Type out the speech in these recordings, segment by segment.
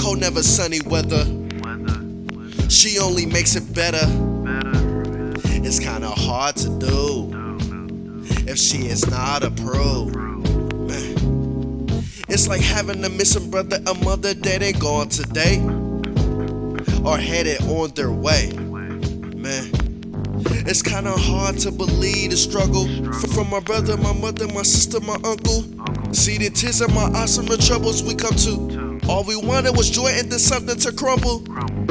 hoe never sunny weather. She only makes it better. It's kinda hard to do if she is not a pro. Man. It's like having a missing brother, a mother that ain't gone today or headed on their way. Man, it's kinda hard to believe the struggle from my brother, my mother, my sister, my uncle. See the tears in my eyes from the troubles we come to. All we wanted was joy and then something to crumble.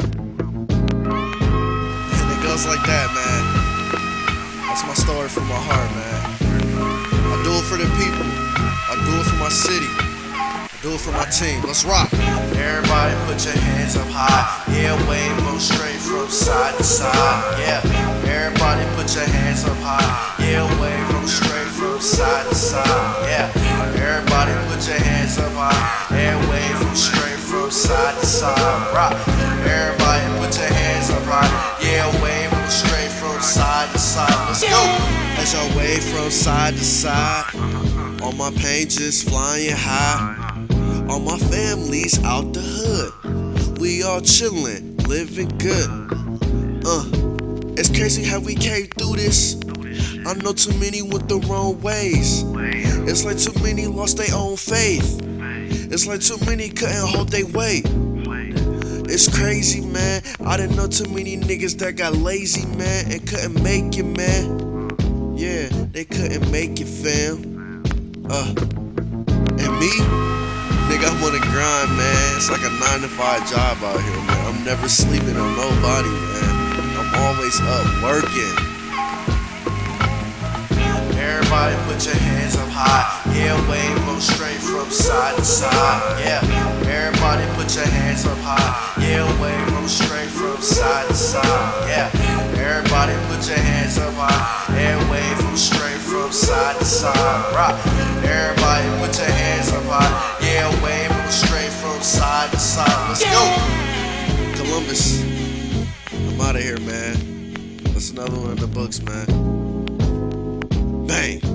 And it goes like that, man. That's my story from my heart, man. I do it for the people. I do it for my city. I do it for my team. Let's rock. Everybody put your hands up high. Yeah, wave them straight from side to side. Yeah. Everybody put your hands up high. Yeah, wave them straight from side to side. Yeah. Everybody put your hands up high. Yeah, wave them straight from side to side. Rock. Everybody put your hands up high. Yeah, wave them straight from side to side. Let's go. As y'all wave from side to side, all my pain just flying high. All my family's out the hood. We all chillin', living good. It's crazy how we came through this. I know too many went the wrong ways. It's like too many lost their own faith. It's like too many couldn't hold their weight. It's crazy, man. I didn't know too many niggas that got lazy, man, and couldn't make it, man. Yeah, they couldn't make it, fam. And me? Nigga, I'm on the grind, man. It's like a 9-to-5 job out here, man. I'm never sleeping on nobody, man. I'm always up working. Everybody put your hands up high. Yeah, wave them straight from side to side. Yeah. Everybody put your hands up high. Yeah, wave them straight from side to side. Yeah. Everybody put your hands up high. Yeah, wave them straight from side to side. Rock. Everybody put your hands up high. Yeah, wave them straight from side to side. Let's go. Columbus. I'm out of here, man. That's another one in the books, man. Bang.